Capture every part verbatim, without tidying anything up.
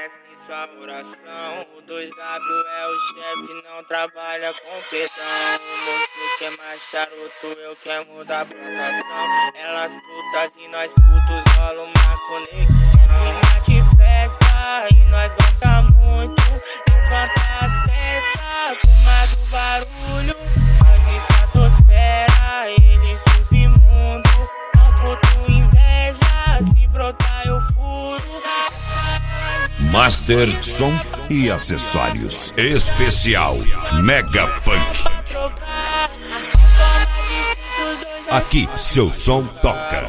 em sua oração. O dois W é o chefe, não trabalha com perdão. O moço quer mais charuto, eu quero mudar a plantação. Elas putas e nós putos, rola uma conexão. Clima de festa e nós gosta muito. Levanta as peças, fuma do barulho. Nós estratosfera, ele submundo. Não puto inveja, se brotar eu furo. Master Som e Acessórios Especial Mega Funk. Aqui seu som toca.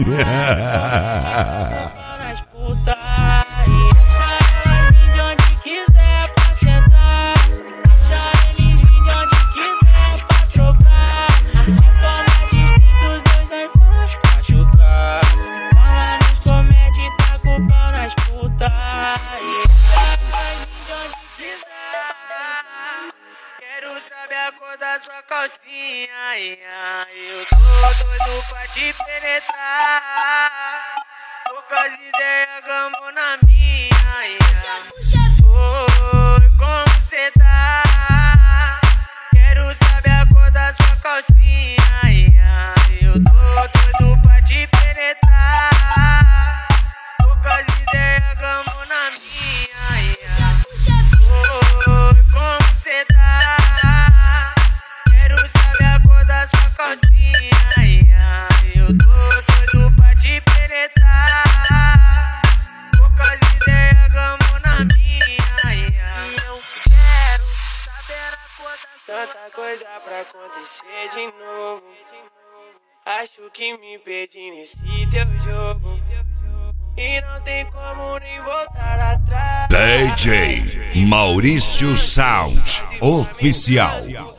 Quero saber a cor da sua calcinha, ai, ai. Eu tô doido pra te penetrar. Poucas ideias, gamo na minha, ai, ai. Oi, como cê tá? Quero saber a cor da sua calcinha, ai, ai. Eu tô doido pra te penetrar. Poucas ideias, gamo na minha, ai, ai. Oi, como cê tá? Quero saber a cor da sua calcinha, ai, ai. Eu tô doido pra te penetrar. Poucas ideias, gamo na minha, ai, ai. Eu quero saber a cor da sua. Tanta coisa pra acontecer de novo. Acho que me perdi nesse teu jogo. E não tem como nem voltar atrás. D J Maurício Sound Oficial.